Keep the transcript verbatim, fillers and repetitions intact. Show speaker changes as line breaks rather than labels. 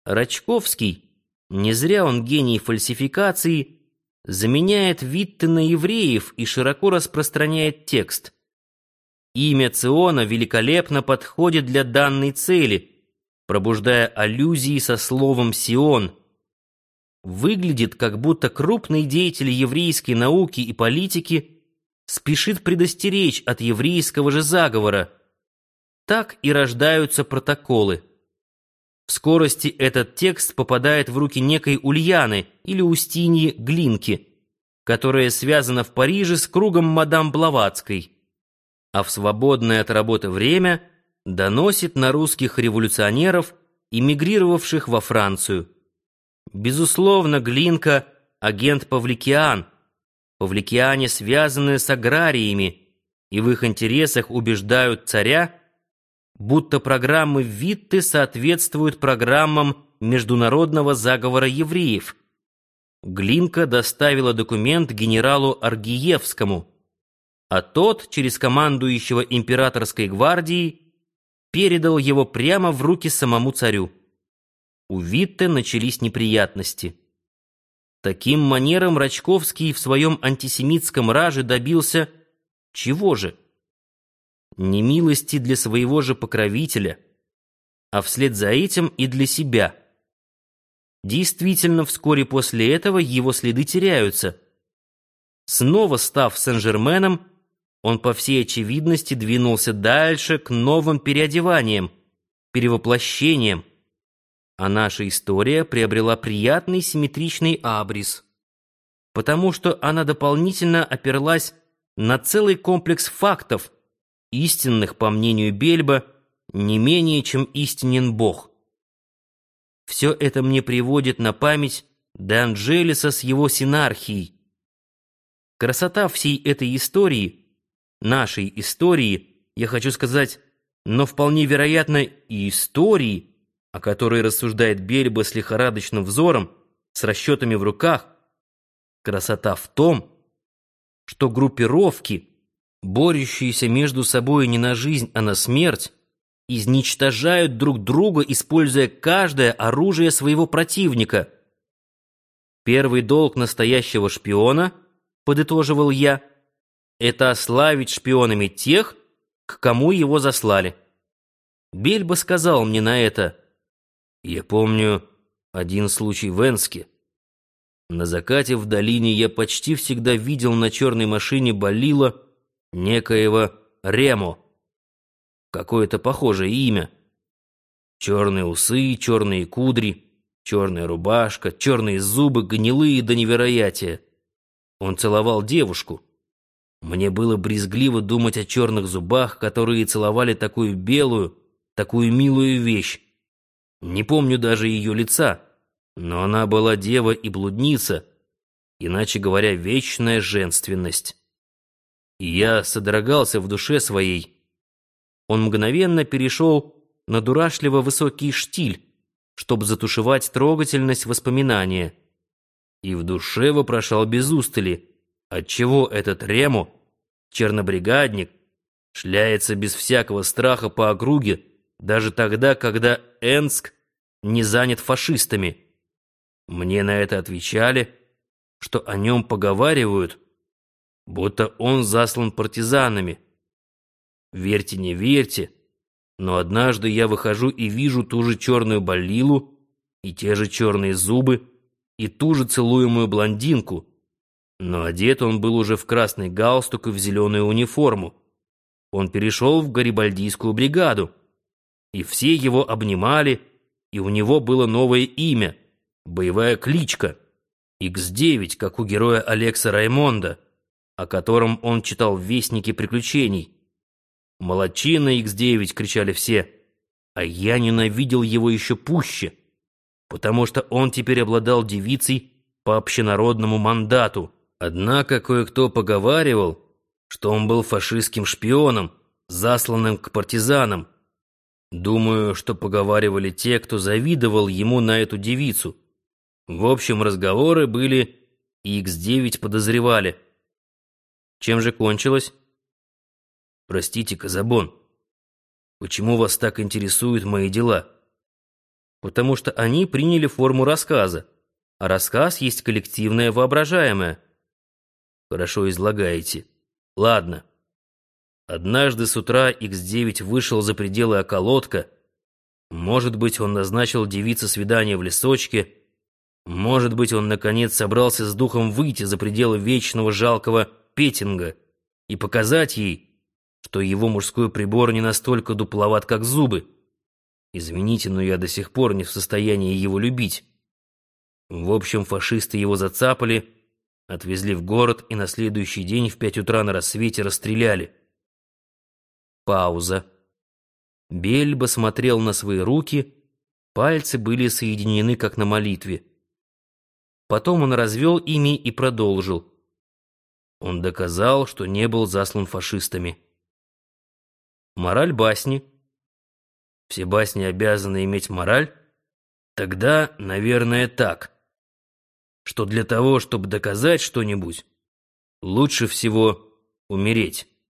Рачковский, не зря он гений фальсификации, заменяет Витте на евреев и широко распространяет текст. Имя Циона великолепно подходит для данной цели, пробуждая аллюзии со словом «Сион». Выглядит, как будто крупный деятель еврейской науки и политики спешит предостеречь от еврейского же заговора. Так и рождаются протоколы. В скорости этот текст попадает в руки некой Ульяны или Устиньи Глинки, которая связана в Париже с кругом мадам Блаватской, а в свободное от работы время доносит на русских революционеров, эмигрировавших во Францию. Безусловно, Глинка — агент Павликиан. Павликиане связаны с аграриями, и в их интересах убеждают царя, будто программы Витте соответствуют программам международного заговора евреев. Глинка доставила документ генералу Аргиевскому, а тот, через командующего императорской гвардией, передал его прямо в руки самому царю. У Витте начались неприятности. Таким манером Рачковский в своем антисемитском раже добился чего же? Немилости для своего же покровителя, а вслед за этим и для себя. Действительно, вскоре после этого его следы теряются. Снова став Сен-Жерменом, он по всей очевидности двинулся дальше к новым переодеваниям, перевоплощениям, а наша история приобрела приятный симметричный абрис, потому что она дополнительно оперлась на целый комплекс фактов, истинных, по мнению Бельба, не менее, чем истинен Бог. Все это мне приводит на память Де Анджелеса с его синархией. Красота всей этой истории, нашей истории, я хочу сказать, но вполне вероятно и истории, о которой рассуждает Бельба с лихорадочным взором, с расчетами в руках, красота в том, что группировки, борющиеся между собой не на жизнь, а на смерть, изничтожают друг друга, используя каждое оружие своего противника. Первый долг настоящего шпиона, подытоживал я, это ославить шпионами тех, к кому его заслали. Бельба сказал мне на это: я помню один случай в Энске. На закате в долине я почти всегда видел на черной машине Балила некоего Ремо. Какое-то похожее имя. Черные усы, черные кудри, черная рубашка, черные зубы, гнилые до невероятия. Он целовал девушку. Мне было брезгливо думать о черных зубах, которые целовали такую белую, такую милую вещь. Не помню даже ее лица, но она была дева и блудница, иначе говоря, вечная женственность. И я содрогался в душе своей. Он мгновенно перешел на дурашливо высокий штиль, чтобы затушевать трогательность воспоминания. И в душе вопрошал без устали, отчего этот Рему, чернобригадник, шляется без всякого страха по округе, даже тогда, когда Энск не занят фашистами. Мне на это отвечали, что о нем поговаривают, будто он заслан партизанами. Верьте, не верьте, но однажды я выхожу и вижу ту же черную Балилу, и те же черные зубы, и ту же целуемую блондинку, но одет он был уже в красный галстук и в зеленую униформу. Он перешел в гарибальдийскую бригаду, и все его обнимали, и у него было новое имя, боевая кличка, икс девять, как у героя Алекса Раймонда, о котором он читал в «Вестнике приключений». «Молодчина, икс девять!» — кричали все, а я ненавидел его еще пуще, потому что он теперь обладал девицей по общенародному мандату. Однако кое-кто поговаривал, что он был фашистским шпионом, засланным к партизанам. Думаю, что поговаривали те, кто завидовал ему на эту девицу. В общем, разговоры были, и икс девять подозревали. Чем же кончилось? Простите, Казабон, почему вас так интересуют мои дела? потому что они приняли форму рассказа, а рассказ есть коллективное воображаемое. Хорошо излагаете. Ладно. Однажды с утра икс девять вышел за пределы околотка. Может быть, он назначил девице свидание в лесочке. Может быть, он, наконец, собрался с духом выйти за пределы вечного жалкого петинга и показать ей, что его мужской прибор не настолько дупловат, как зубы. Извините, но я до сих пор не в состоянии его любить. В общем, фашисты его зацапали, отвезли в город и на следующий день в пять утра на рассвете расстреляли. Пауза. Бельба смотрел на свои руки, пальцы были соединены, как на молитве. Потом он развел ими и продолжил. Он доказал, что не был заслан фашистами. Мораль басни. Все басни обязаны иметь мораль. Тогда, наверное, так, что для того, чтобы доказать что-нибудь, лучше всего умереть.